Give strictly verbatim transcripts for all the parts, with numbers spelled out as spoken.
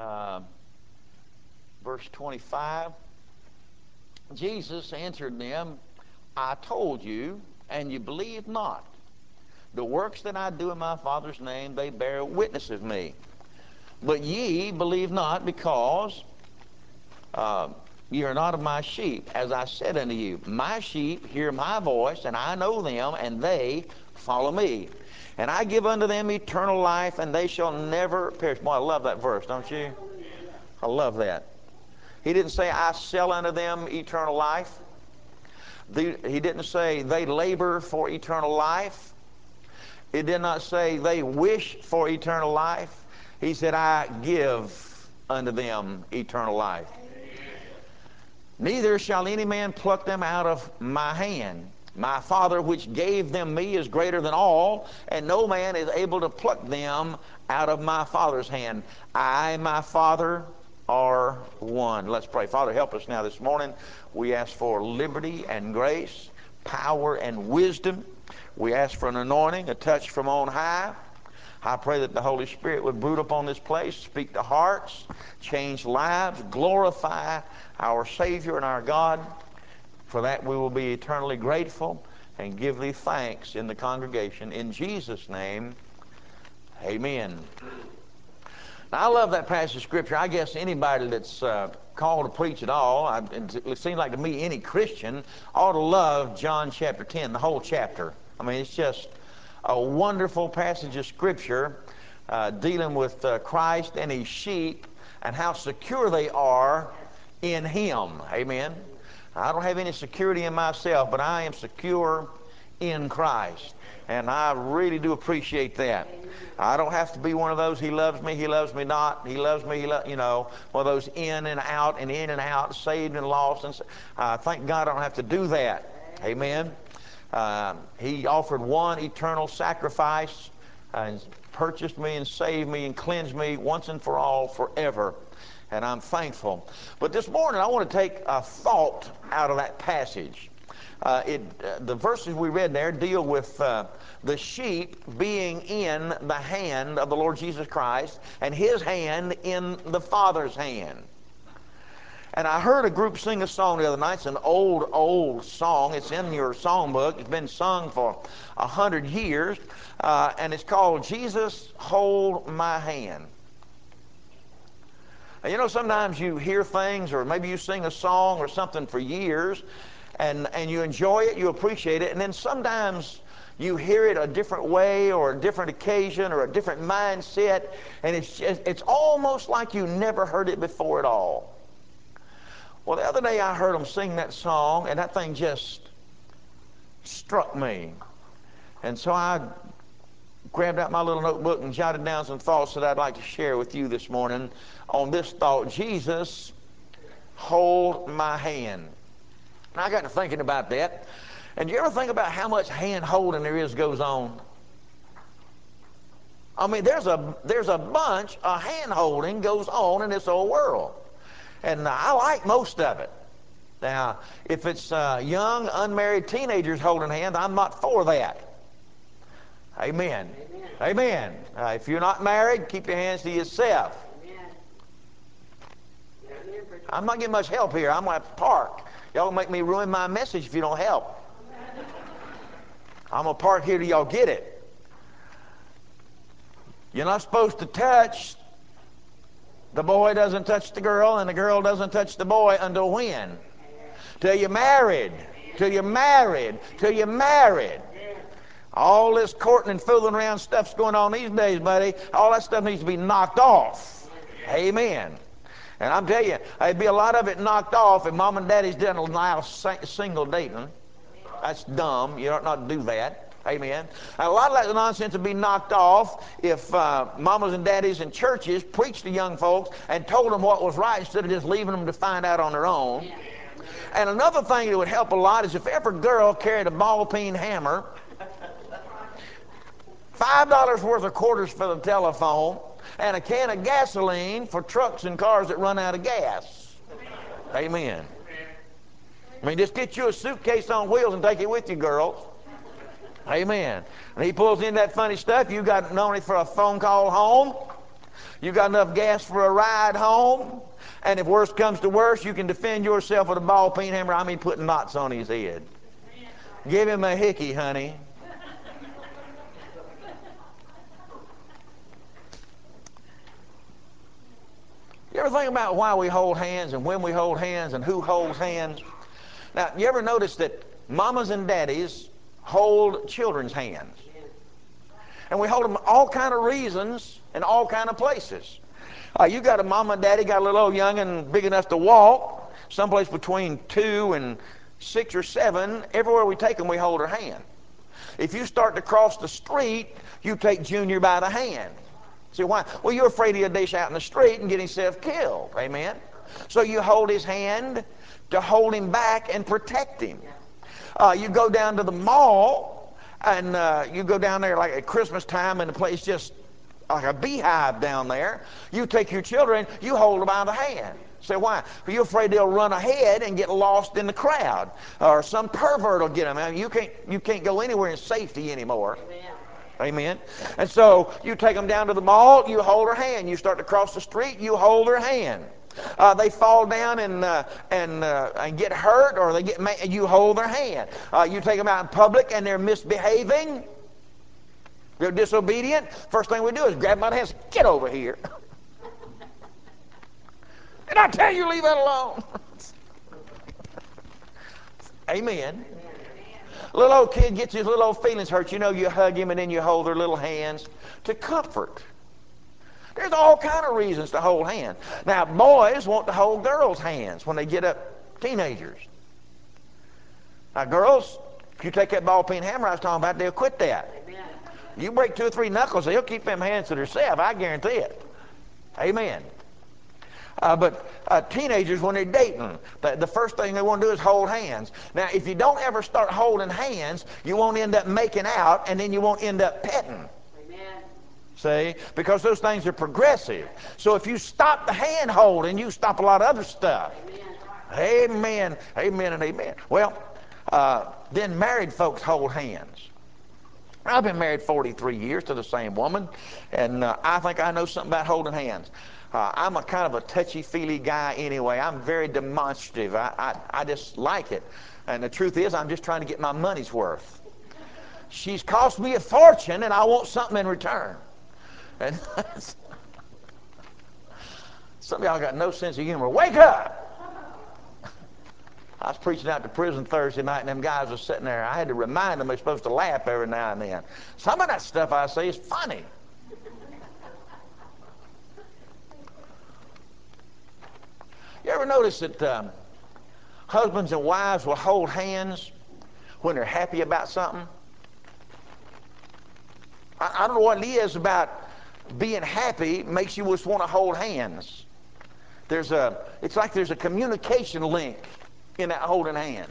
uh, verse twenty-five. Jesus answered them, I told you, and you believe not. The works that I do in my Father's name, they bear witness of me. But ye believe not, because uh, ye are not of my sheep. As I said unto you, my sheep hear my voice, and I know them, and they follow me. And I give unto them eternal life, and they shall never perish. Boy, I love that verse, don't you? I love that. He didn't say, I sell unto them eternal life. The, he didn't say, they labor for eternal life. It did not say, they wish for eternal life. He said, I give unto them eternal life. Neither shall any man pluck them out of my hand. My Father which gave them me is greater than all, and no man is able to pluck them out of my Father's hand. I and my Father are one. Let's pray. Father, help us now this morning. We ask for liberty and grace, power and wisdom. We ask for an anointing, a touch from on high. I pray that the Holy Spirit would brood upon this place, speak to hearts, change lives, glorify our Savior and our God. For that we will be eternally grateful and give thee thanks in the congregation. In Jesus' name, amen. Now, I love that passage of Scripture. I guess anybody that's uh, called to preach at all, I, it seems like to me any Christian ought to love John chapter ten, the whole chapter. I mean, it's just a wonderful passage of Scripture uh, dealing with uh, Christ and His sheep and how secure they are in Him. Amen. I don't have any security in myself, but I am secure in Christ. And I really do appreciate that. I don't have to be one of those, He loves me, He loves me not, He loves me, he lo you know, one of those in and out and in and out, saved and lost. And uh, thank God I don't have to do that. Amen. Uh, he offered one eternal sacrifice and purchased me and saved me and cleansed me once and for all forever. And I'm thankful. But this morning I want to take a thought out of that passage. Uh, it, uh, the verses we read there deal with uh, the sheep being in the hand of the Lord Jesus Christ and His hand in the Father's hand. And I heard a group sing a song the other night. It's an old, old song. It's in your songbook. It's been sung for a hundred years. Uh, and it's called, Jesus, Hold My Hand. And you know, sometimes you hear things, or maybe you sing a song or something for years, and, and you enjoy it, you appreciate it, and then sometimes you hear it a different way or a different occasion or a different mindset, and it's, just, it's almost like you never heard it before at all. Well, the other day I heard them sing that song, and that thing just struck me. And so I grabbed out my little notebook and jotted down some thoughts that I'd like to share with you this morning on this thought: Jesus, hold my hand. And I got to thinking about that. And do you ever think about how much hand holding there is goes on? I mean, there's a, there's a bunch of hand holding goes on in this old world. And I like most of it. Now, if it's uh, young, unmarried teenagers holding hands, I'm not for that. Amen. Amen. Amen. Uh, if you're not married, keep your hands to yourself. Amen. I'm not getting much help here. I'm going to park. Y'all make me ruin my message if you don't help. I'm going to park here till y'all get it. You're not supposed to touch. The boy doesn't touch the girl, and the girl doesn't touch the boy until when? Till you're married. Till you're married. Till you're married. All this courting and fooling around stuff's going on these days, buddy. All that stuff needs to be knocked off. Amen. And I'm telling you, there'd be a lot of it knocked off if mom and daddy's didn't allow single dating. That's dumb. You ought not do that. Amen. And a lot of that nonsense would be knocked off if uh, mamas and daddies in churches preached to young folks and told them what was right instead of just leaving them to find out on their own. Yeah. And another thing that would help a lot is if every girl carried a ball-peen hammer, five dollars worth of quarters for the telephone, and a can of gasoline for trucks and cars that run out of gas. Amen. I mean, just get you a suitcase on wheels and take it with you, girls. Amen. And he pulls in that funny stuff. You got no need for a phone call home. You got enough gas for a ride home? And if worse comes to worse, you can defend yourself with a ball peen hammer. I mean, putting knots on his head. Give him a hickey, honey. You ever think about why we hold hands and when we hold hands and who holds hands? Now, you ever notice that mamas and daddies hold children's hands? And we hold them all kind of reasons in all kind of places. Uh, you got a mama and daddy, got a little old young and big enough to walk, someplace between two and six or seven. Everywhere we take them, we hold her hand. If you start to cross the street, you take Junior by the hand. See why? Well, you're afraid he'll dish out in the street and get himself killed. Amen? So you hold his hand to hold him back and protect him. Uh, you go down to the mall, and uh, you go down there like at Christmas time, and the place just like a beehive down there. You take your children, you hold them by the hand. Say why? Well, you're afraid they'll run ahead and get lost in the crowd, or some pervert will get them. I mean, you can't you can't go anywhere in safety anymore. Amen. Amen. And so you take them down to the mall, you hold her hand. You start to cross the street, you hold her hand. Uh, they fall down and uh, and uh, and get hurt, or they get mad, and you hold their hand. Uh, you take them out in public and they're misbehaving, they're disobedient. First thing we do is grab them by the hands. Get over here. Did I tell you leave that alone? Amen. Little old kid gets his little old feelings hurt. You know, you hug him and then you hold their little hands to comfort. There's all kind of reasons to hold hands. Now, boys want to hold girls' hands when they get up teenagers. Now, girls, if you take that ball peen hammer I was talking about, they'll quit that. Amen. You break two or three knuckles, they'll keep them hands to themselves. I guarantee it. Amen. Uh, but uh, teenagers, when they're dating, the, the first thing they want to do is hold hands. Now, if you don't ever start holding hands, you won't end up making out, and then you won't end up petting. Amen. See? Because those things are progressive. So if you stop the hand holding, you stop a lot of other stuff. Amen. Amen. Amen and amen. Well, uh, then married folks hold hands. I've been married forty-three years to the same woman, and uh, I think I know something about holding hands. Uh, I'm a kind of a touchy-feely guy anyway. I'm very demonstrative. I, I, I just like it. And the truth is, I'm just trying to get my money's worth. She's cost me a fortune, and I want something in return. And some of y'all got no sense of humor. Wake up! I was preaching out to prison Thursday night, and them guys were sitting there. I had to remind them they're supposed to laugh every now and then. Some of that stuff I say is funny. You ever notice that um, husbands and wives will hold hands when they're happy about something? I, I don't know what it is about being happy makes you just want to hold hands. There's a, it's like there's a communication link in that holding hands.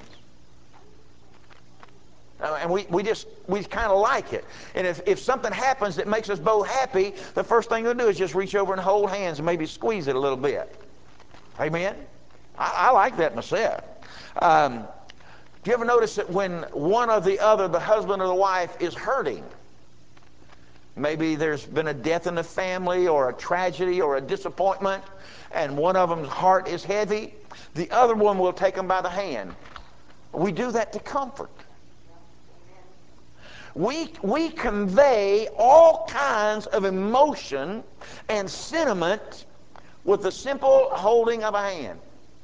Uh, and we, we just, we kind of like it. And if, if something happens that makes us both happy, the first thing we'll do is just reach over and hold hands and maybe squeeze it a little bit. Amen? I, I like that myself. Um, do you ever notice that when one or the other, the husband or the wife, is hurting, maybe there's been a death in the family or a tragedy or a disappointment, and one of them's heart is heavy, the other one will take them by the hand. We do that to comfort. We, we convey all kinds of emotion and sentiment with the simple holding of a hand.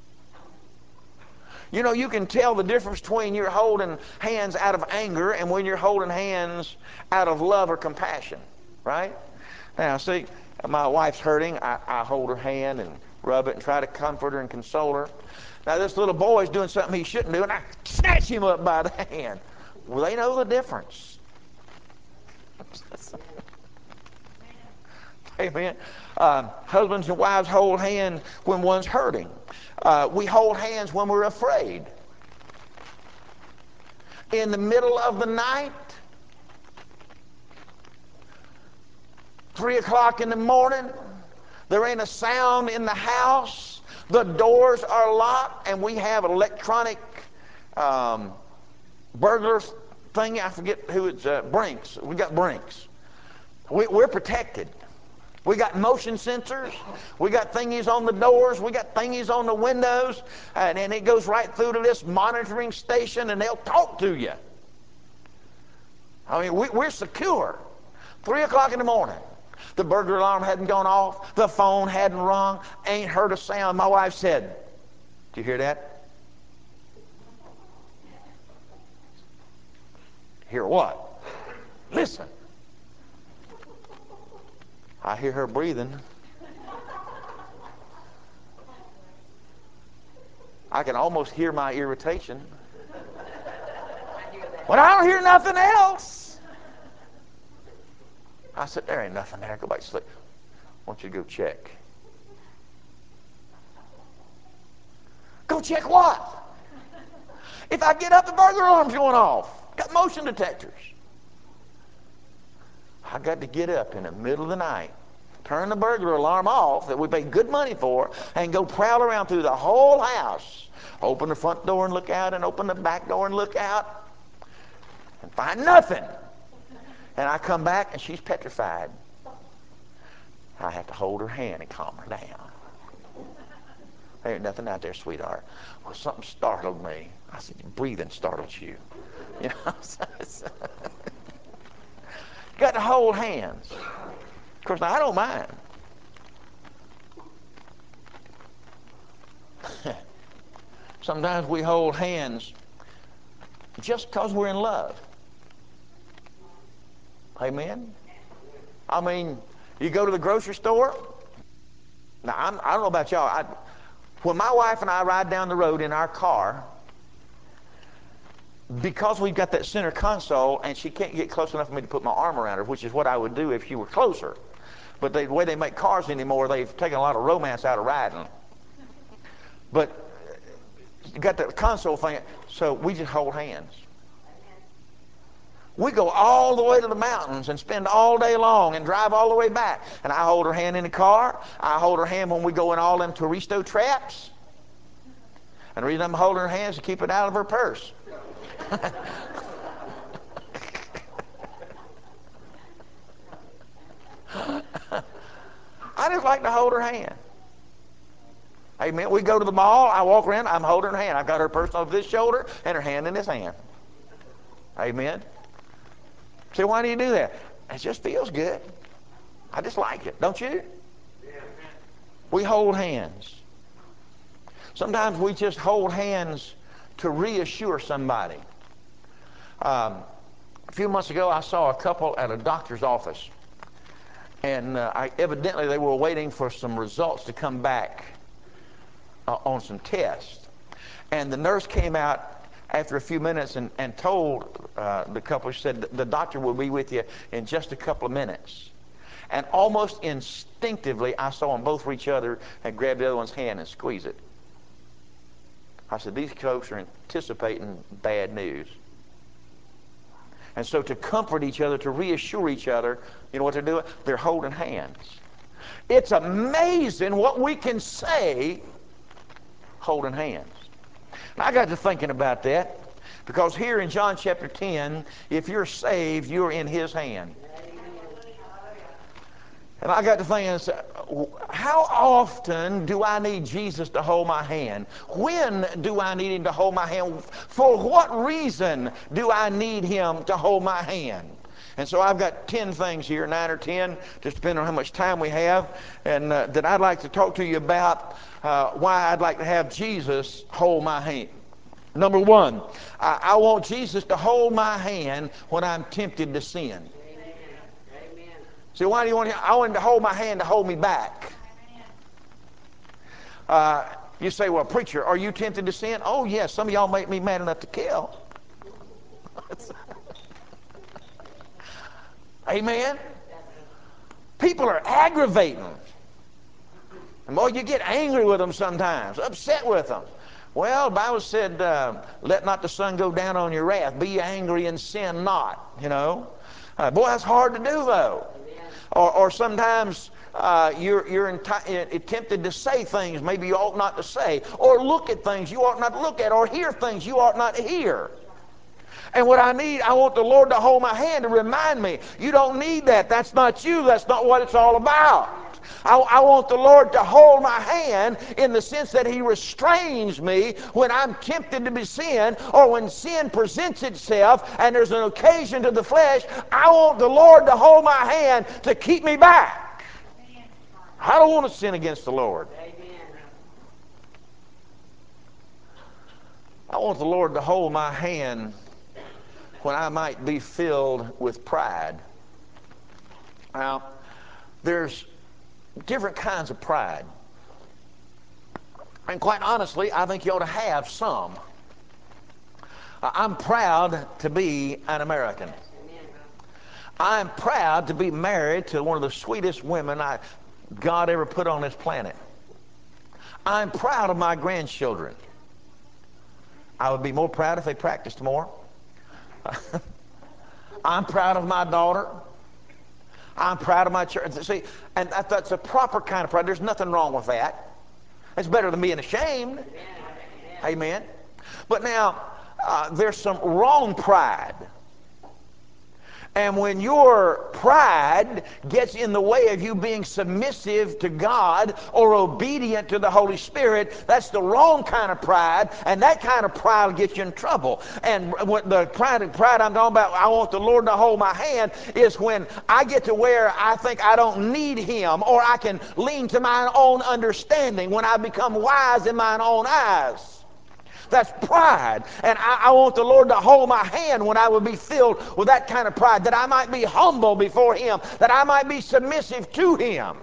You know, you can tell the difference between you're holding hands out of anger and when you're holding hands out of love or compassion, right? Now, see, my wife's hurting. I, I hold her hand and rub it and try to comfort her and console her. Now, this little boy's doing something he shouldn't do, and I snatch him up by the hand. Well, they know the difference. Amen. Uh, husbands and wives hold hands when one's hurting. Uh, we hold hands when we're afraid. In the middle of the night, three o'clock in the morning, there ain't a sound in the house. The doors are locked, and we have an electronic um, burglar thing. I forget who it's, uh, Brinks. We got Brinks. We, we're protected. We got motion sensors. We got thingies on the doors. We got thingies on the windows. And, and it goes right through to this monitoring station, and they'll talk to you. I mean, we, we're secure. Three o'clock in the morning. The burglar alarm hadn't gone off. The phone hadn't rung. Ain't heard a sound. My wife said, "Did you hear that?" Hear what? Listen. I hear her breathing. I can almost hear my irritation. But I don't hear nothing else. I said, "There ain't nothing there. Go back to sleep. I want you to go check." Go check what? If I get up, the burglar alarm's going off. Got motion detectors. I got to get up in the middle of the night, turn the burglar alarm off that we paid good money for, and go prowl around through the whole house. Open the front door and look out, and open the back door and look out, and find nothing. And I come back, and she's petrified. I have to hold her hand and calm her down. "There ain't nothing out there, sweetheart." "Well, something startled me." I said, "Your breathing startled you." You know, got to hold hands. Of course, now I don't mind. Sometimes we hold hands just because we're in love. Amen? I mean, you go to the grocery store. Now, I'm, I don't know about y'all. I, when my wife and I ride down the road in our car, because we've got that center console and she can't get close enough for me to put my arm around her, which is what I would do if she were closer. But they, the way they make cars anymore, they've taken a lot of romance out of riding. But you got that console thing, so we just hold hands. We go all the way to the mountains and spend all day long and drive all the way back. And I hold her hand in the car. I hold her hand when we go in all them touristo traps. And the reason I'm holding her hand is to keep it out of her purse. I just like to hold her hand. Amen. We go to the mall. I walk around. I'm holding her hand. I've got her purse over this shoulder and her hand in this hand. Amen. See, why do you do that? It just feels good. I just like it. Don't you? We hold hands. Sometimes we just hold hands to reassure somebody. Um, a few months ago, I saw a couple at a doctor's office. And uh, I, evidently they were waiting for some results to come back uh, on some tests. And the nurse came out after a few minutes and, and told uh, the couple, she said, "The doctor will be with you in just a couple of minutes." And almost instinctively, I saw them both reach other and grab the other one's hand and squeeze it. I said, these folks are anticipating bad news. And so to comfort each other, to reassure each other, you know what they're doing? They're holding hands. It's amazing what we can say holding hands. And I got to thinking about that, because here in John chapter ten, if you're saved, you're in His hand. And I got to thinking, how often do I need Jesus to hold my hand? When do I need Him to hold my hand? For what reason do I need Him to hold my hand? And so I've got ten things here, nine or ten, just depending on how much time we have, and uh, that I'd like to talk to you about uh, why I'd like to have Jesus hold my hand. Number one, I, I want Jesus to hold my hand when I'm tempted to sin. See, why do you want him? I want him to hold my hand to hold me back. Uh, you say, well, preacher, are you tempted to sin? Oh, yes. Some of y'all make me mad enough to kill. Amen? People are aggravating. And boy, you get angry with them sometimes, upset with them. Well, the Bible said, uh, let not the sun go down on your wrath. Be angry and sin not, you know. Uh, boy, that's hard to do, though. Or, or sometimes uh, you're, you're enti- tempted to say things maybe you ought not to say, or look at things you ought not to look at, or hear things you ought not to hear. And what I need, I want the Lord to hold my hand and remind me, you don't need that. That's not you. That's not what it's all about. I, I want the Lord to hold my hand in the sense that He restrains me when I'm tempted to be sin, or when sin presents itself and there's an occasion to the flesh. I want the Lord to hold my hand to keep me back. I don't want to sin against the Lord. I want the Lord to hold my hand when I might be filled with pride. Now, there's different kinds of pride. And quite honestly, I think you ought to have some. Uh, I'm proud to be an American. I'm proud to be married to one of the sweetest women I, God ever put on this planet. I'm proud of my grandchildren. I would be more proud if they practiced more. I'm proud of my daughter. I'm proud of my church. See, and that, that's a proper kind of pride. There's nothing wrong with that. It's better than being ashamed. Amen. But now, uh, there's some wrong pride. And when your pride gets in the way of you being submissive to God or obedient to the Holy Spirit, that's the wrong kind of pride, and that kind of pride will get you in trouble. And what the pride, pride I'm talking about, I want the Lord to hold my hand, is when I get to where I think I don't need Him, or I can lean to my own understanding, when I become wise in my own eyes. That's pride. And I, I want the Lord to hold my hand when I would be filled with that kind of pride, that I might be humble before Him, that I might be submissive to Him.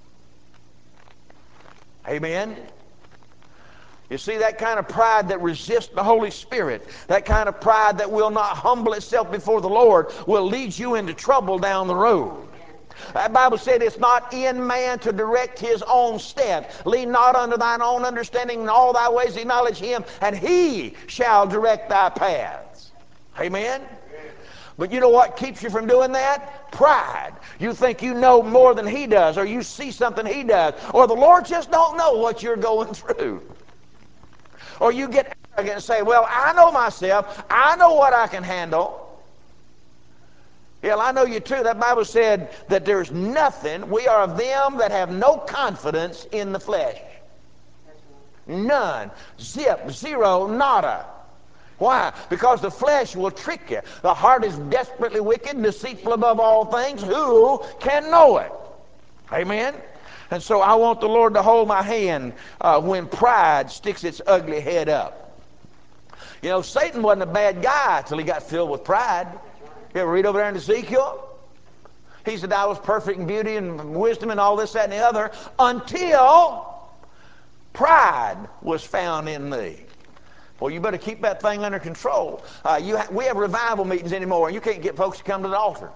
Amen. You see, that kind of pride that resists the Holy Spirit, that kind of pride that will not humble itself before the Lord, will lead you into trouble down the road. The Bible said it's not in man to direct his own steps. Lean not unto thine own understanding, in all thy ways acknowledge Him, and He shall direct thy paths. Amen? But you know what keeps you from doing that? Pride. You think you know more than He does, or you see something He does, or the Lord just don't know what you're going through. Or you get arrogant and say, well, I know myself. I know what I can handle. Yeah, I know you too. That Bible said that there's nothing. We are of them that have no confidence in the flesh. None. Zip. Zero. Nada. Why? Because the flesh will trick you. The heart is desperately wicked, deceitful above all things. Who can know it? Amen? And so I want the Lord to hold my hand uh, when pride sticks its ugly head up. You know, Satan wasn't a bad guy till he got filled with pride. You ever read over there in Ezekiel? He said, I was perfect in beauty and wisdom and all this, that, and the other, until pride was found in thee. Well, you better keep that thing under control. Uh, you ha- we have revival meetings anymore, and you can't get folks to come to the altar.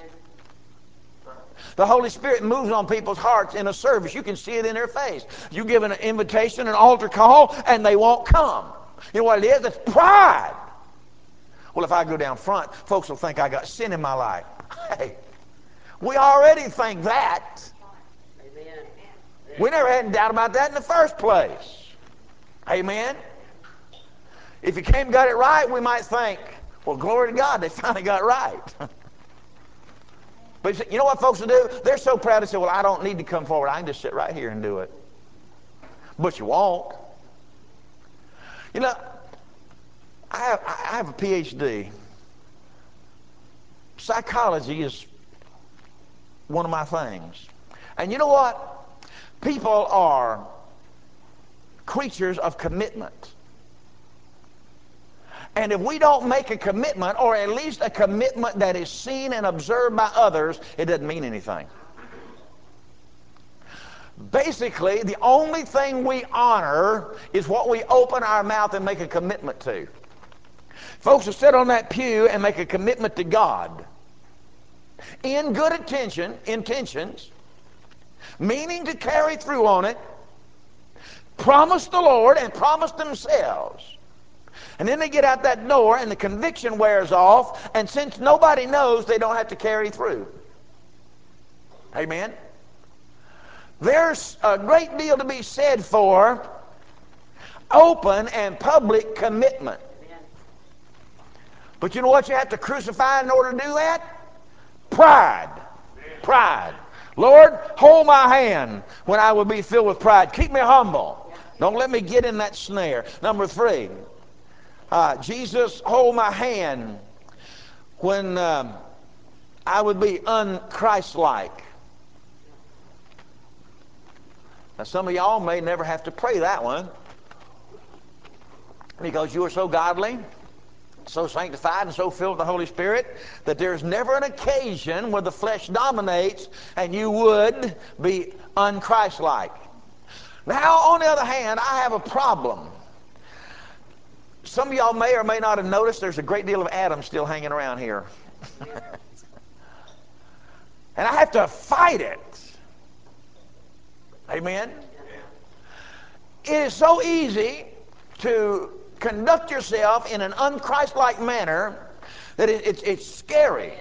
The Holy Spirit moves on people's hearts in a service. You can see it in their face. You give an invitation, an altar call, and they won't come. You know what it is? It's pride. Well, if I go down front, folks will think I got sin in my life. Hey, we already think that. Amen. We never had any doubt about that in the first place. Amen. If you came and got it right, we might think, well, glory to God, they finally got it right. But you know what folks will do? They're so proud to say, well, I don't need to come forward. I can just sit right here and do it. But you won't. You know, I have, I have a P H D. Psychology is one of my things. And you know what? People are creatures of commitment. And if we don't make a commitment, or at least a commitment that is seen and observed by others, it doesn't mean anything. Basically, the only thing we honor is what we open our mouth and make a commitment to. Folks will sit on that pew and make a commitment to God in good intention, intentions, meaning to carry through on it, promise the Lord and promise themselves. And then they get out that door and the conviction wears off, and since nobody knows, they don't have to carry through. Amen? There's a great deal to be said for open and public commitment. But you know what you have to crucify in order to do that? Pride. Pride. Lord, hold my hand when I will be filled with pride. Keep me humble. Don't let me get in that snare. Number three, uh, Jesus, hold my hand when uh, I would be un-Christ-like. Now, some of y'all may never have to pray that one because you are so godly, so sanctified, and so filled with the Holy Spirit that there's never an occasion where the flesh dominates and you would be un-Christ-like. Now, on the other hand, I have a problem. Some of y'all may or may not have noticed there's a great deal of Adam still hanging around here. And I have to fight it. Amen? It is so easy to conduct yourself in an un-Christ-like manner that it, it, it's scary.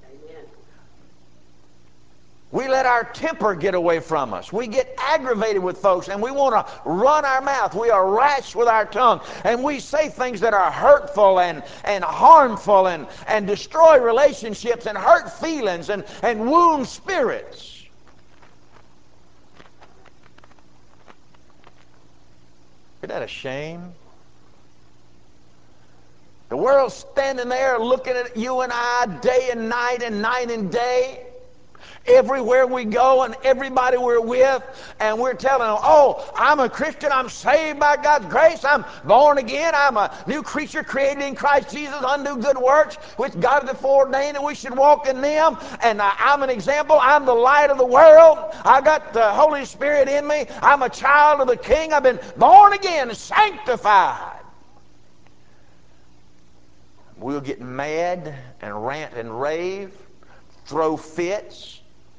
We let our temper get away from us. We get aggravated with folks and we want to run our mouth. We are rash with our tongue. And we say things that are hurtful and, and harmful and, and destroy relationships and hurt feelings and, and wound spirits. Isn't that a shame? The world's standing there looking at you and I day and night and night and day. Everywhere we go and everybody we're with, and we're telling them, oh, I'm a Christian, I'm saved by God's grace, I'm born again, I'm a new creature created in Christ Jesus unto good works, which God hath foreordained, and we should walk in them, and I, I'm an example, I'm the light of the world, I got the Holy Spirit in me, I'm a child of the King, I've been born again, sanctified. We'll get mad and rant and rave, throw fits,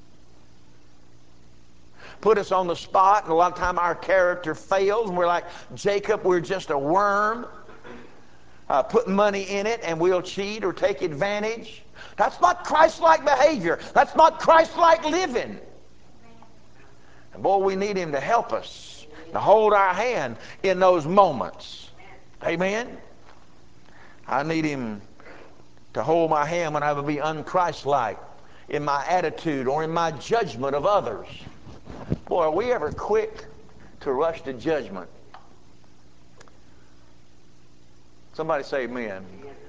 put us on the spot, and a lot of time our character fails, and we're like Jacob, we're just a worm, uh, put money in it, and we'll cheat or take advantage. That's not Christ-like behavior. That's not Christ-like living. And boy, we need him to help us, to hold our hand in those moments. Amen? I need him to hold my hand when I would be un-Christ-like in my attitude or in my judgment of others. Boy, are we ever quick to rush to judgment? Somebody say amen.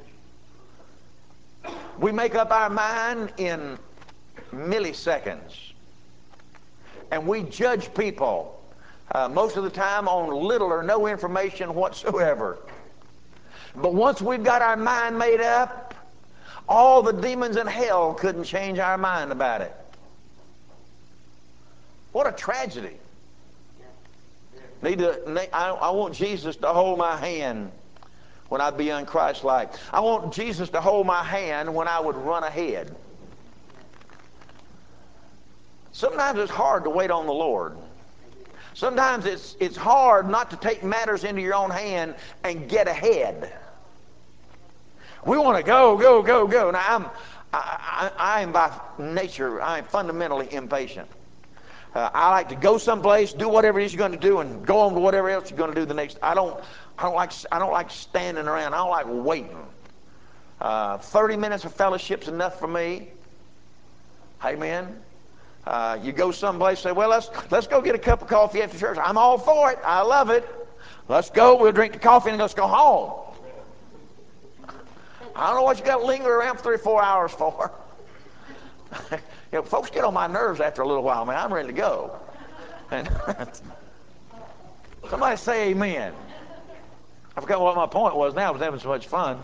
We make up our mind in milliseconds. And we judge people uh, most of the time on little or no information whatsoever. But once we've got our mind made up, all the demons in hell couldn't change our mind about it. What a tragedy. Need to, I, I want Jesus to hold my hand when I'd be un-Christ-like. I want Jesus to hold my hand when I would run ahead. Sometimes it's hard to wait on the Lord. Sometimes it's, it's hard not to take matters into your own hand and get ahead. We want to go, go, go, go. Now, I'm, I, I, I am by nature, I am fundamentally impatient. Uh, I like to go someplace, do whatever it is you're going to do, and go on to whatever else you're going to do the next. I don't, I don't like, I don't like standing around. I don't like waiting. Uh, Thirty minutes of fellowship's enough for me. Amen. Uh, you go someplace, say, well, let's let's go get a cup of coffee after church. I'm all for it. I love it. Let's go. We'll drink the coffee and let's go home. I don't know what you got to linger around for three or four hours for. You know, folks get on my nerves after a little while, man. I'm ready to go. And somebody say amen. I forgot what my point was now. I was having so much fun.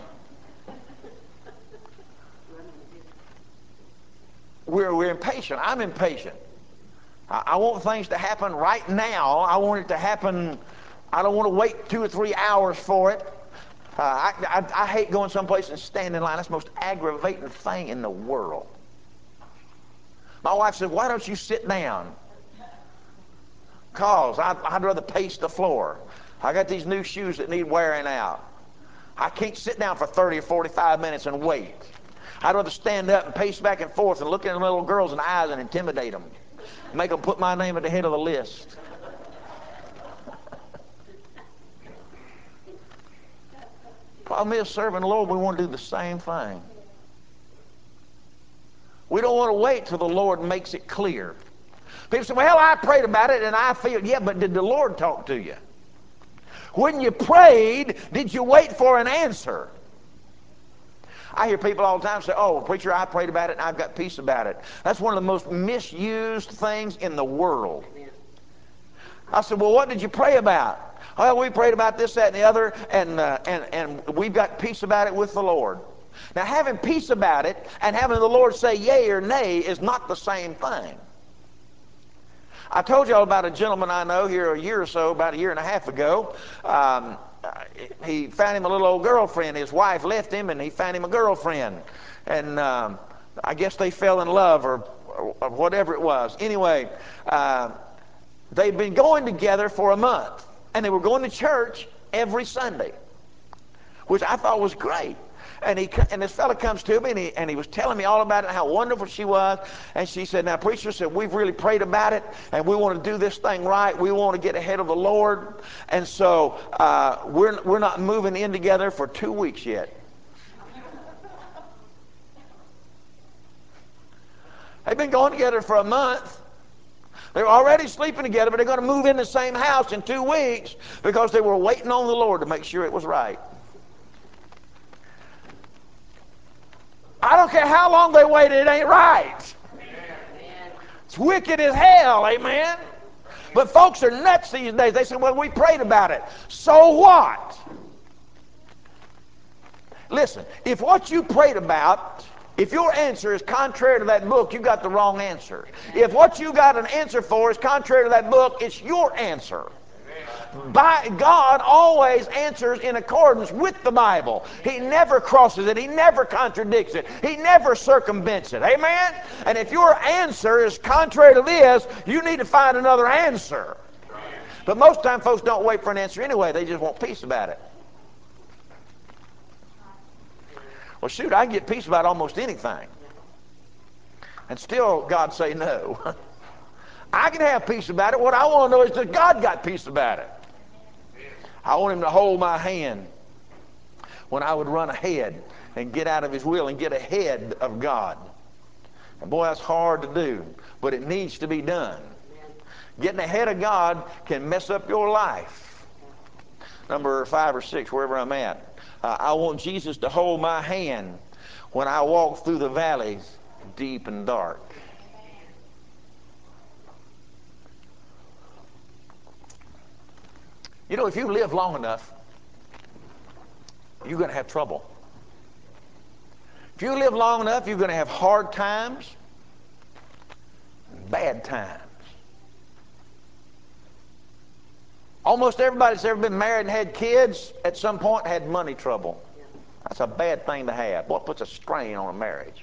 We're, we're impatient. I'm impatient. I, I want things to happen right now. I want it to happen. I don't want to wait two or three hours for it. Uh, I, I, I hate going someplace and standing in line. That's the most aggravating thing in the world. My wife said, why don't you sit down? Because I'd, I'd rather pace the floor. I got these new shoes that need wearing out. I can't sit down for thirty or forty-five minutes and wait. I'd rather stand up and pace back and forth and look at the little girls in the eyes and intimidate them. Make them put my name at the head of the list. Problem is, serving the Lord, we want to do the same thing. We don't want to wait till the Lord makes it clear. People say, well, I prayed about it and I feel, yeah, but did the Lord talk to you? When you prayed, did you wait for an answer? I hear people all the time say, oh, preacher, I prayed about it and I've got peace about it. That's one of the most misused things in the world. I said, well, what did you pray about? Well, we prayed about this, that, and the other, and, uh, and, and we've got peace about it with the Lord. Now, having peace about it and having the Lord say yea or nay is not the same thing. I told you all about a gentleman I know here a year or so, about a year and a half ago. Um, he found him a little old girlfriend. His wife left him, and he found him a girlfriend. And um, I guess they fell in love or, or, or whatever it was. Anyway, uh, they'd been going together for a month, and they were going to church every Sunday, which I thought was great. And he and this fella comes to me, and he, and he was telling me all about it, how wonderful she was. And she said, now, preacher, said, we've really prayed about it, and we want to do this thing right. We want to get ahead of the Lord. And so uh, we're, we're not moving in together for two weeks yet. They've been going together for a month. They're already sleeping together, but they're going to move in the same house in two weeks because they were waiting on the Lord to make sure it was right. I don't care how long they waited, it ain't right. Amen. It's wicked as hell, amen? But folks are nuts these days. They say, well, we prayed about it. So what? Listen, if what you prayed about, if your answer is contrary to that book, you got the wrong answer. If what you got an answer for is contrary to that book, it's your answer. By God always answers in accordance with the Bible. He never crosses it. He never contradicts it. He never circumvents it. Amen? And if your answer is contrary to this, you need to find another answer. But most time folks don't wait for an answer anyway. They just want peace about it. Well, shoot, I can get peace about almost anything. And still God say no. I can have peace about it. What I want to know is that God got peace about it. I want him to hold my hand when I would run ahead and get out of his will and get ahead of God. And boy, that's hard to do, but it needs to be done. Getting ahead of God can mess up your life. Number five or six, wherever I'm at. Uh, I want Jesus to hold my hand when I walk through the valleys deep and dark. You know, if you live long enough, you're going to have trouble. If you live long enough, you're going to have hard times and bad times. Almost everybody that's ever been married and had kids at some point had money trouble. That's a bad thing to have. Boy, it puts a strain on a marriage.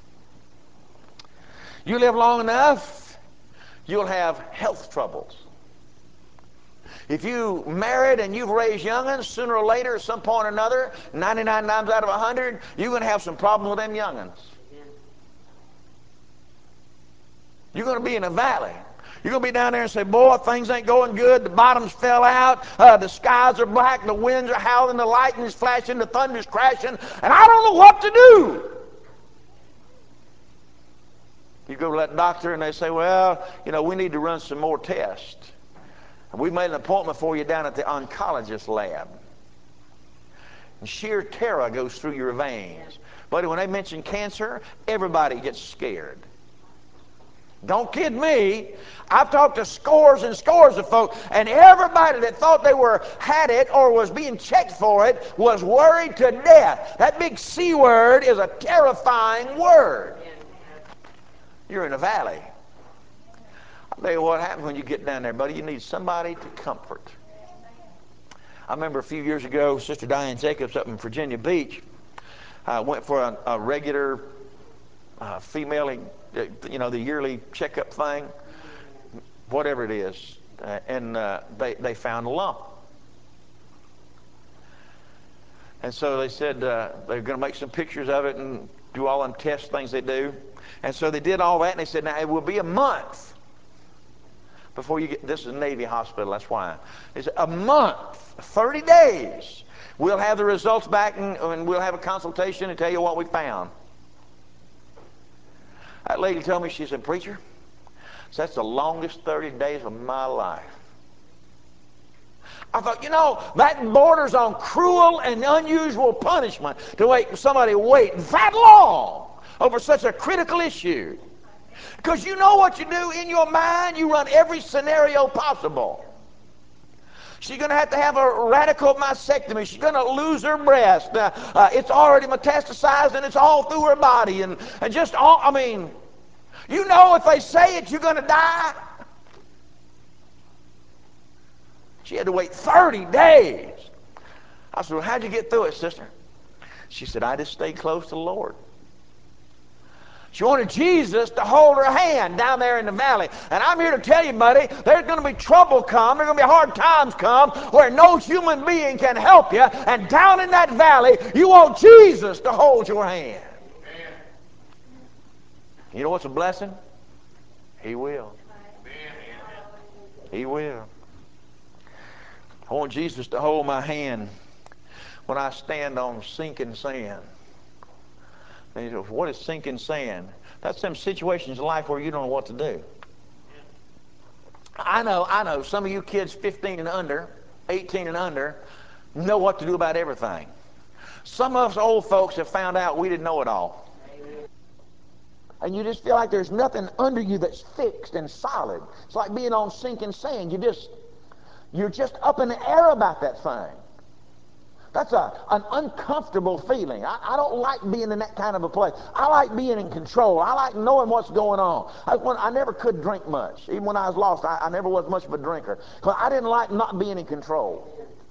You live long enough, you'll have health troubles. If you married and you've raised young'uns, sooner or later, at some point or another, ninety-nine times out of one hundred, you're going to have some problems with them young'uns. You're going to be in a valley. You're going to be down there and say, boy, things ain't going good. The bottoms fell out. Uh, the skies are black. The winds are howling. The lightning's flashing. The thunder's crashing. And I don't know what to do. You go to that doctor and they say, well, you know, we need to run some more tests. We made an appointment for you down at the oncologist lab. And sheer terror goes through your veins. Buddy, when they mention cancer, everybody gets scared. Don't kid me. I've talked to scores and scores of folks, and everybody that thought they were had it or was being checked for it was worried to death. That big C word is a terrifying word. You're in a valley. I'll tell you what happens when you get down there, buddy. You need somebody to comfort. I remember a few years ago, Sister Diane Jacobs up in Virginia Beach uh, went for a, a regular uh, female, you know, the yearly checkup thing, whatever it is, uh, and uh, they, they found a lump. And so they said uh, they're going to make some pictures of it and do all them test things they do. And so they did all that, and they said, now it will be a month before you get, this is Navy hospital, that's why. It's a month, thirty days. We'll have the results back and, and we'll have a consultation and tell you what we found. That lady told me, she said, preacher, so that's the longest thirty days of my life. I thought, you know, that borders on cruel and unusual punishment to make somebody wait that long over such a critical issue. Because you know what you do in your mind, you run every scenario possible. She's going to have to have a radical mastectomy. She's going to lose her breast. Uh, uh, it's already metastasized and it's all through her body. And, and just all, I mean, you know if they say it, you're going to die. She had to wait thirty days. I said, well, how'd you get through it, sister? She said, I just stayed close to the Lord. She wanted Jesus to hold her hand down there in the valley. And I'm here to tell you, buddy, there's going to be trouble come. There's going to be hard times come where no human being can help you. And down in that valley, you want Jesus to hold your hand. Amen. You know what's a blessing? He will. He will. I want Jesus to hold my hand when I stand on sinking sand. And he says, what is sinking sand? That's some situations in life where you don't know what to do. I know, I know, some of you kids fifteen and under, eighteen and under, know what to do about everything. Some of us old folks have found out we didn't know it all. And you just feel like there's nothing under you that's fixed and solid. It's like being on sinking sand. You just, you're just up in the air about that thing. That's a, an uncomfortable feeling. I, I don't like being in that kind of a place. I like being in control. I like knowing what's going on. I, when, I never could drink much. Even when I was lost, I, I never was much of a drinker. Because I didn't like not being in control.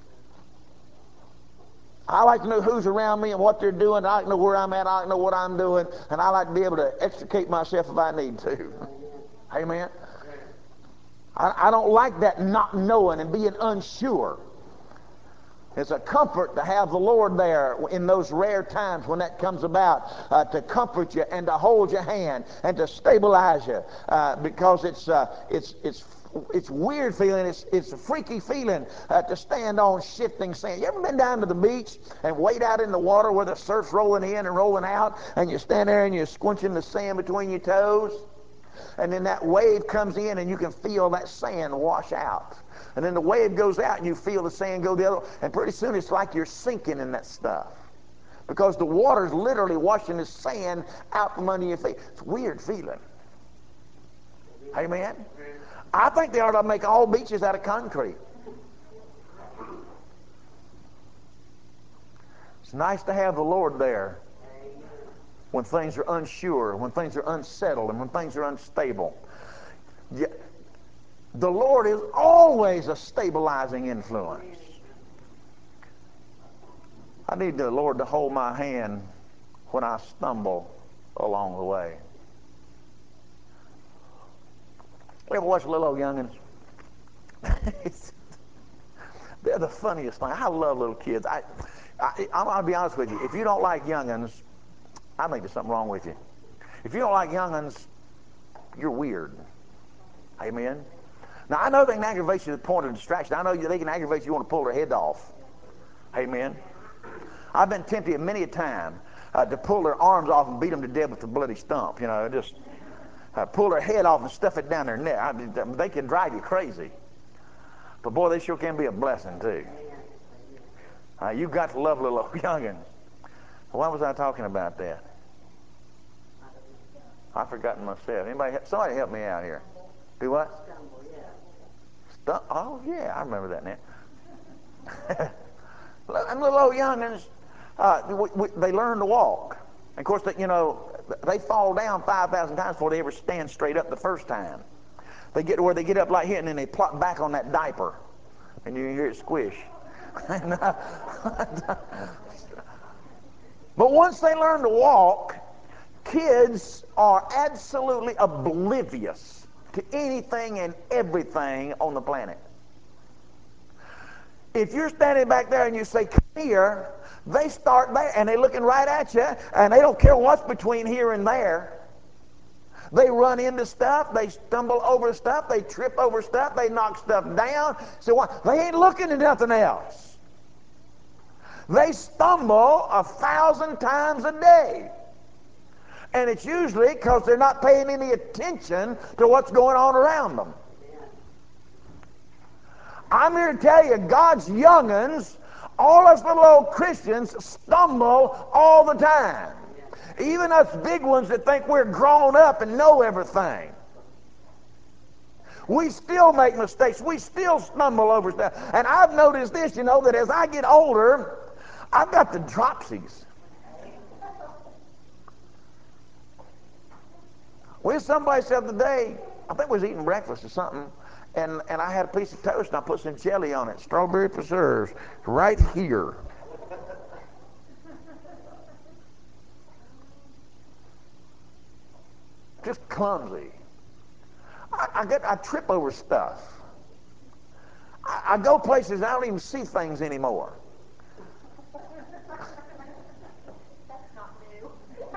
I like to know who's around me and what they're doing. I like to know where I'm at. I like to know what I'm doing. And I like to be able to extricate myself if I need to. Amen? I, I don't like that not knowing and being unsure. It's a comfort to have the Lord there in those rare times when that comes about, uh, to comfort you and to hold your hand and to stabilize you, uh, because it's uh, it's it's it's weird feeling. It's it's a freaky feeling uh, to stand on shifting sand. You ever been down to the beach and wade out in the water where the surf's rolling in and rolling out, and you stand there and you're squinching the sand between your toes, and then that wave comes in and you can feel that sand wash out. And then the wave goes out and you feel the sand go the other way. And pretty soon it's like you're sinking in that stuff. Because the water's literally washing the sand out from under your feet. It's a weird feeling. Amen? I think they ought to make all beaches out of concrete. It's nice to have the Lord there when things are unsure, when things are unsettled, and when things are unstable. Yeah. The Lord is always a stabilizing influence. I need the Lord to hold my hand when I stumble along the way. You ever watch little old youngins? They're the funniest thing. I love little kids. I, I, I'm going to be honest with you. If you don't like youngins, I think there's something wrong with you. If you don't like youngins, you're weird. Amen? Now, I know they can aggravate you to the point of distraction. I know they can aggravate you, you want to pull their head off. Amen? I've been tempted many a time uh, to pull their arms off and beat them to death with a bloody stump. You know, just uh, pull their head off and stuff it down their neck. I mean, they can drive you crazy. But, boy, they sure can be a blessing, too. Uh, you've got to love little youngins. Why was I talking about that? I've forgotten myself. Anybody, somebody help me out here. Do what? Oh, yeah, I remember that now. And little old youngins, uh, we, we, they learn to walk. And of course, they, you know, they fall down five thousand times before they ever stand straight up the first time. They get to where they get up like here, and then they plop back on that diaper. And you hear it squish. But once they learn to walk, kids are absolutely oblivious to anything and everything on the planet. If you're standing back there and you say, come here, they start there and they're looking right at you and they don't care what's between here and there. They run into stuff. They stumble over stuff. They trip over stuff. They knock stuff down. So what? They ain't looking at nothing else. They stumble a thousand times a day. And it's usually because they're not paying any attention to what's going on around them. I'm here to tell you, God's young'uns, all us little old Christians, stumble all the time. Even us big ones that think we're grown up and know everything. We still make mistakes. We still stumble over stuff. And I've noticed this, you know, that as I get older, I've got the dropsies. We had somebody the other day, I think we was eating breakfast or something, and, and I had a piece of toast and I put some jelly on it, strawberry preserves, right here. Just clumsy. I, I get I trip over stuff. I, I go places and I don't even see things anymore. That's not new.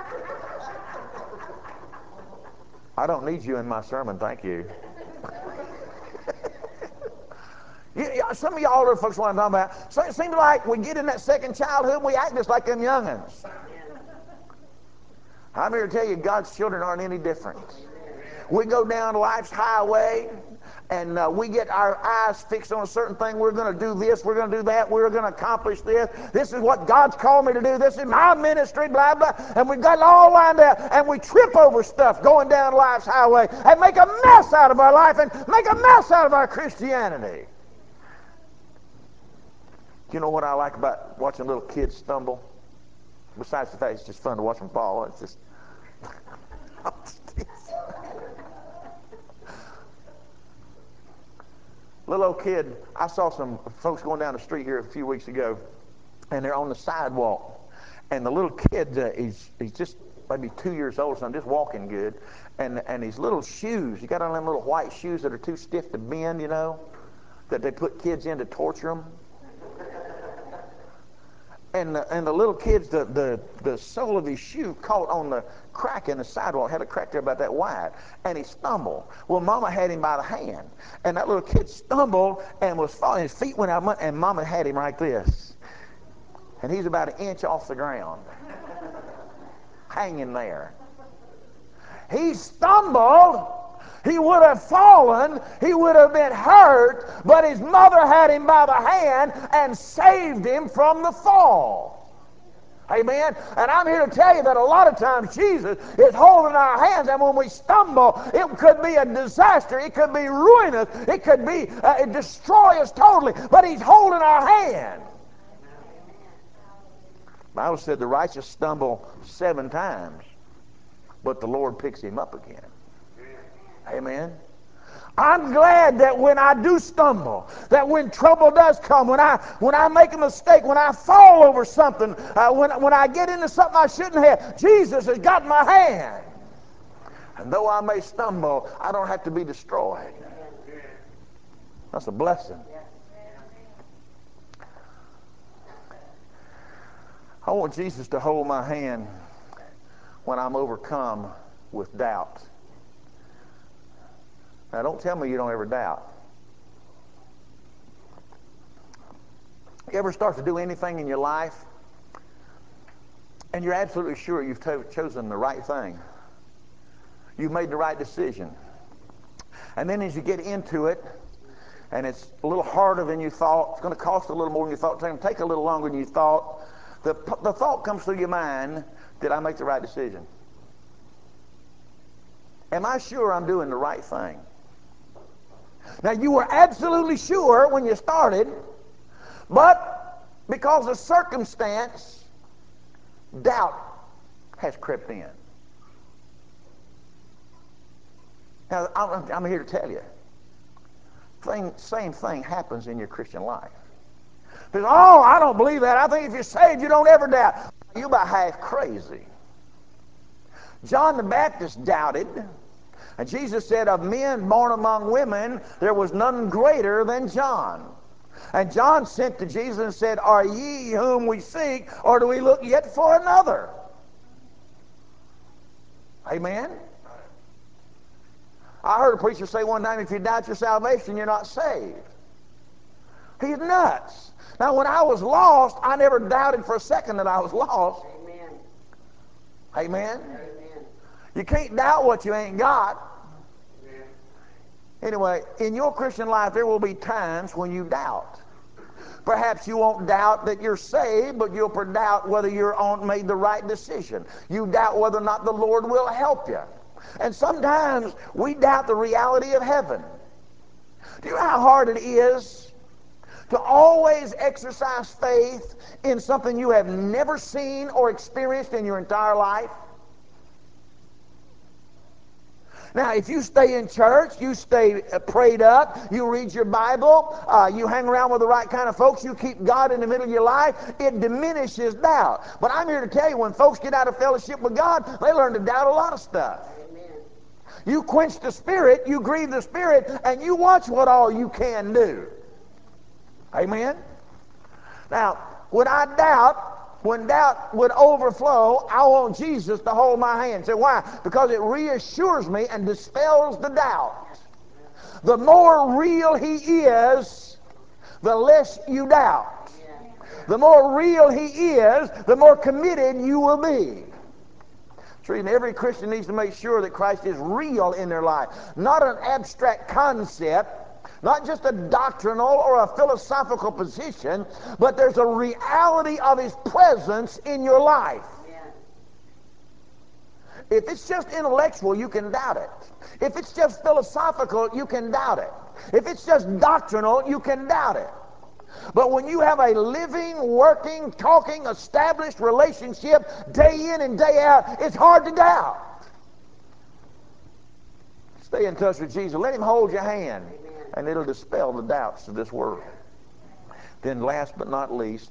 I don't need you in my sermon, thank you. you, you some of y'all older folks want to talk about. So it seems like we get in that second childhood and we act just like them young'uns. I'm here to tell you, God's children aren't any different. We go down life's highway and uh, we get our eyes fixed on a certain thing. We're going to do this, we're going to do that, we're going to accomplish this. This is what God's called me to do. This is my ministry, blah, blah. And we've got it all lined up and we trip over stuff going down life's highway and make a mess out of our life and make a mess out of our Christianity. Do you know what I like about watching little kids stumble? Besides the fact it's just fun to watch them fall, it's just... Little old kid, I saw some folks going down the street here a few weeks ago, and they're on the sidewalk. And the little kid, uh, he's, he's just maybe two years old or something, just walking good. And, and his little shoes, you got on them little white shoes that are too stiff to bend, you know, that they put kids in to torture them. And the, and the little kid's, the, the, the sole of his shoe caught on the crack in the sidewalk, had a crack there about that wide, and he stumbled. Well, Mama had him by the hand, and that little kid stumbled and was falling. His feet went out, and Mama had him like this. And he's about an inch off the ground, hanging there. He stumbled. He would have fallen, he would have been hurt, but his mother had him by the hand and saved him from the fall. Amen? And I'm here to tell you that a lot of times Jesus is holding our hands, and when we stumble, it could be a disaster, it could be ruinous, it could be uh, destroy us totally, but he's holding our hand. The Bible said the righteous stumble seven times, but the Lord picks him up again. Amen. I'm glad that when I do stumble, that when trouble does come, when I when I make a mistake, when I fall over something, uh, when, when I get into something I shouldn't have, Jesus has got my hand. And though I may stumble, I don't have to be destroyed. That's a blessing. I want Jesus to hold my hand when I'm overcome with doubt. Now, don't tell me you don't ever doubt. You ever start to do anything in your life and you're absolutely sure you've to- chosen the right thing? You've made the right decision. And then as you get into it, and it's a little harder than you thought, it's going to cost a little more than you thought, it's going to take a little longer than you thought, the, the thought comes through your mind, did I make the right decision? Am I sure I'm doing the right thing? Now, you were absolutely sure when you started, but because of circumstance, doubt has crept in. Now, I'm, I'm here to tell you, thing, same thing happens in your Christian life. Because, oh, I don't believe that. I think if you're saved, you don't ever doubt. You're about half crazy. John the Baptist doubted. And Jesus said, of men born among women, there was none greater than John. And John sent to Jesus and said, are ye whom we seek, or do we look yet for another? Amen? I heard a preacher say one time, if you doubt your salvation, you're not saved. He's nuts. Now, when I was lost, I never doubted for a second that I was lost. Amen. Amen? Amen. You can't doubt what you ain't got. Amen. Anyway, in your Christian life, there will be times when you doubt. Perhaps you won't doubt that you're saved, but you'll doubt whether you're on, made the right decision. You doubt whether or not the Lord will help you. And sometimes we doubt the reality of heaven. Do you know how hard it is to always exercise faith in something you have never seen or experienced in your entire life? Now, if you stay in church, you stay prayed up, you read your Bible, uh, you hang around with the right kind of folks, you keep God in the middle of your life, it diminishes doubt. But I'm here to tell you, when folks get out of fellowship with God, they learn to doubt a lot of stuff. Amen. You quench the Spirit, you grieve the Spirit, and you watch what all you can do. Amen? Now, when I doubt, when doubt would overflow, I want Jesus to hold my hand. Say, why? Because it reassures me and dispels the doubt. The more real He is, the less you doubt. The more real He is, the more committed you will be. It's the reason every Christian needs to make sure that Christ is real in their life. Not an abstract concept, not just a doctrinal or a philosophical position, but there's a reality of His presence in your life. If it's just intellectual, you can doubt it. If it's just philosophical, you can doubt it. If it's just doctrinal, you can doubt it. But when you have a living, working, talking, established relationship day in and day out, it's hard to doubt. Stay in touch with Jesus. Let Him hold your hand, and it'll dispel the doubts of this world. Then last but not least,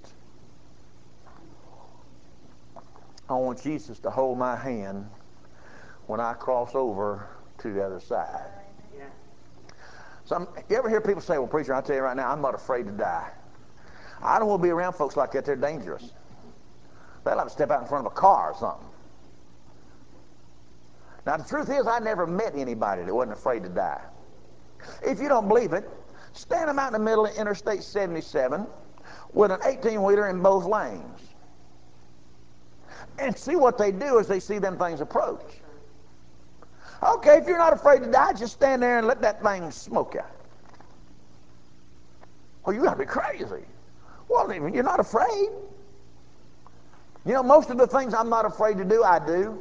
I want Jesus to hold my hand when I cross over to the other side. Yeah. Some, you ever hear people say, well, preacher, I'll tell you right now, I'm not afraid to die. I don't want to be around folks like that. They're dangerous. They'll have to step out in front of a car or something. Now, the truth is, I never met anybody that wasn't afraid to die. If you don't believe it, stand them out in the middle of Interstate seventy-seven with an eighteen-wheeler in both lanes. And see what they do as they see them things approach. Okay, if you're not afraid to die, just stand there and let that thing smoke you. Well, you got to be crazy. Well, you're not afraid. You know, most of the things I'm not afraid to do, I do.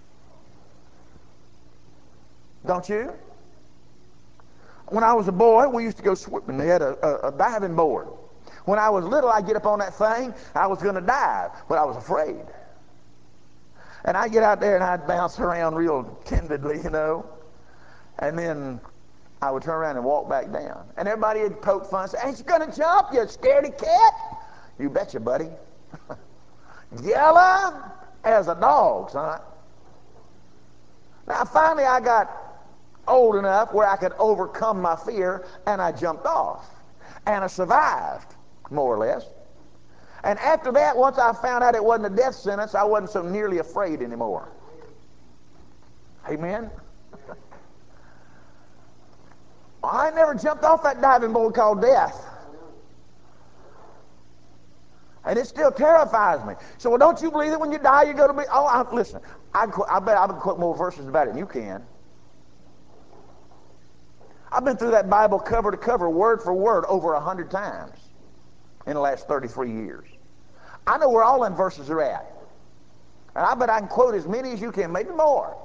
Don't you? When I was a boy, we used to go swimming. They had a, a, a diving board. When I was little, I'd get up on that thing. I was going to dive, but I was afraid. And I'd get out there and I'd bounce around real timidly, you know. And then I would turn around and walk back down. And everybody would poke fun and say, ain't you going to jump, you scaredy cat? You betcha, buddy. Yellow as a dog, son. Now, finally, I got old enough where I could overcome my fear, and I jumped off. And I survived, more or less. And after that, once I found out it wasn't a death sentence, I wasn't so nearly afraid anymore. Amen? I never jumped off that diving board called death. And it still terrifies me. So, well, don't you believe that when you die, you're going to be... Oh, I, listen, I, I bet I can quote more verses about it than you can. I've been through that Bible cover to cover, word for word, over a hundred times in the last thirty-three years. I know where all them verses are at. And I bet I can quote as many as you can, maybe more.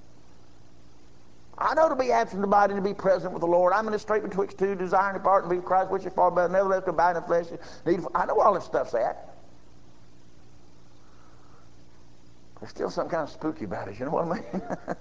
I know to be absent from the body and to be present with the Lord. I'm in a strait betwixt two, desiring to part and be with Christ, which is far better. Nevertheless, to abide in the flesh. I know all this stuff's at. There's still something kind of spooky about it, you know what I mean?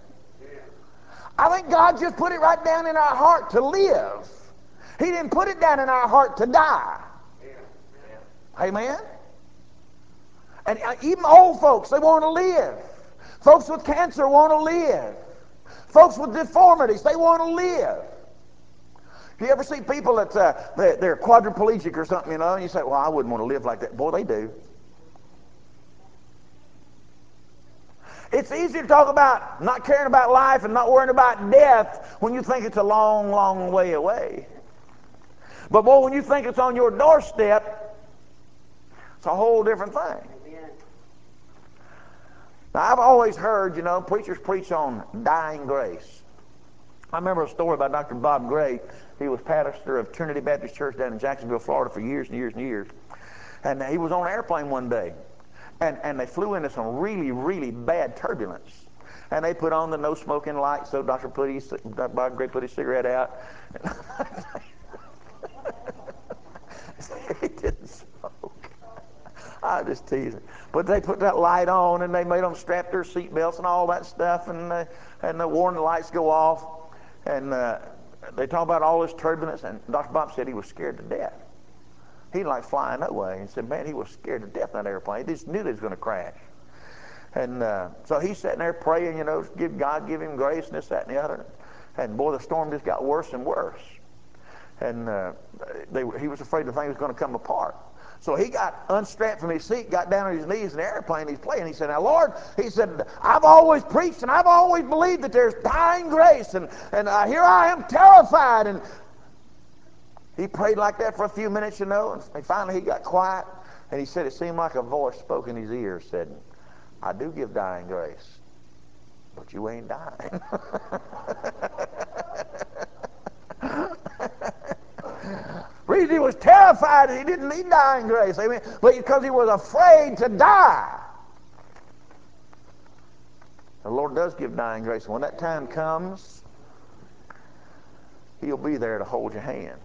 I think God just put it right down in our heart to live. He didn't put it down in our heart to die. Amen? And even old folks, they want to live. Folks with cancer want to live. Folks with deformities, they want to live. You ever see people that uh, they're, they're quadriplegic or something, you know, and you say, well, I wouldn't want to live like that. Boy, they do. It's easy to talk about not caring about life and not worrying about death when you think it's a long, long way away. But boy, when you think it's on your doorstep, it's a whole different thing. Now, I've always heard, you know, preachers preach on dying grace. I remember a story about Doctor Bob Gray. He was pastor of Trinity Baptist Church down in Jacksonville, Florida for years and years and years. And he was on an airplane one day. And, and they flew into some really, really bad turbulence. And they put on the no smoking light, so Doctor Put his, Bob Gray put his cigarette out. He didn't smoke. I was just teasing. But they put that light on, and they made them strap their seatbelts and all that stuff, and, uh, and the warning lights go off. And uh, they talk about all this turbulence, and Doctor Bob said he was scared to death. He didn't like flying that way. He said, man, he was scared to death in that airplane. He just knew they was going to crash. And uh, so he's sitting there praying, you know, give God, give him grace and this, that, and the other. And boy, the storm just got worse and worse. And uh, they, he was afraid the thing was going to come apart. So he got unstrapped from his seat, got down on his knees in the airplane. He's playing. He said, now, Lord, he said, I've always preached and I've always believed that there's dying grace. And, and uh, here I am terrified. And he prayed like that for a few minutes, you know. And finally he got quiet. And he said it seemed like a voice spoke in his ear, said, I do give dying grace, but you ain't dying. Reason he was terrified, he didn't need dying grace, amen, but because he was afraid to die. The Lord does give dying grace, and when that time comes, he'll be there to hold your hand.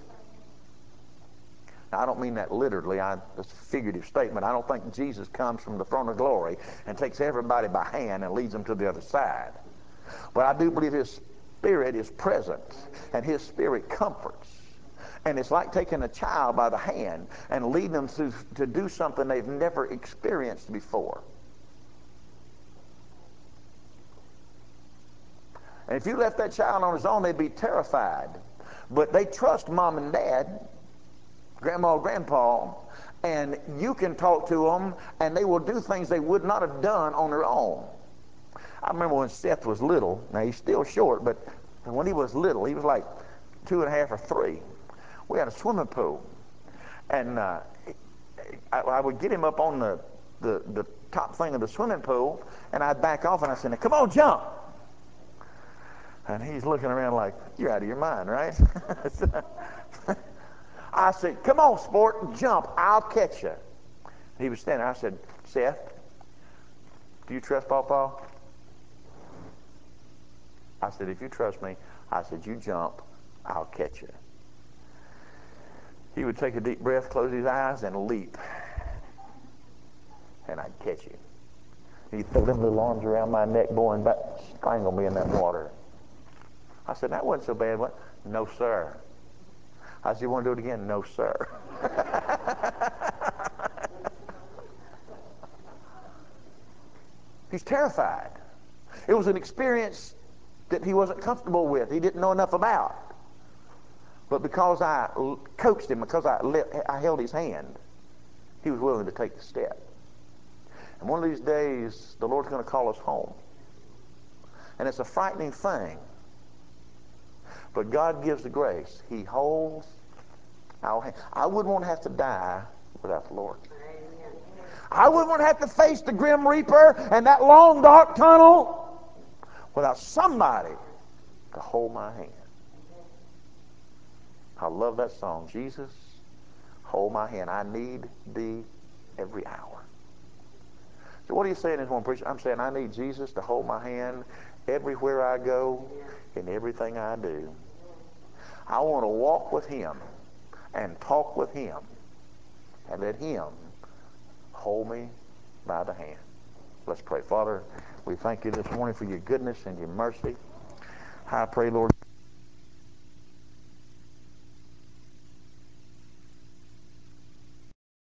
Now, I don't mean that literally. I, that's a figurative statement. I don't think Jesus comes from the throne of glory and takes everybody by hand and leads them to the other side. But I do believe his Spirit is present, and his Spirit comforts. And it's like taking a child by the hand and leading them to, to do something they've never experienced before. And if you left that child on his own, they'd be terrified. But they trust mom and dad, grandma or grandpa, and you can talk to them, and they will do things they would not have done on their own. I remember when Seth was little. Now, he's still short, but when he was little, he was like two and a half or three. We had a swimming pool, and uh, I, I would get him up on the, the, the top thing of the swimming pool, and I'd back off, and I said, now, come on, jump. And he's looking around like, you're out of your mind, right? I said, come on, sport, jump, I'll catch you. He was standing there. I said, Seth, do you trust Pawpaw? I said, if you trust me, I said, you jump, I'll catch you. He would take a deep breath, close his eyes, and leap. And I'd catch him. He'd throw them little arms around my neck, boy, and back, strangle me in that water. I said, that wasn't so bad. What? No, sir. I said, you want to do it again? No, sir. He's terrified. It was an experience that he wasn't comfortable with. He didn't know enough about. But because I coaxed him, because I, let, I held his hand, he was willing to take the step. And one of these days, the Lord's going to call us home. And it's a frightening thing. But God gives the grace. He holds our hand. I wouldn't want to have to die without the Lord. I wouldn't want to have to face the grim reaper and that long, dark tunnel without somebody to hold my hand. I love that song. Jesus, hold my hand. I need thee every hour. So what are you saying this morning, preacher? I'm saying I need Jesus to hold my hand everywhere I go and everything I do. I want to walk with him and talk with him and let him hold me by the hand. Let's pray. Father, we thank you this morning for your goodness and your mercy. I pray, Lord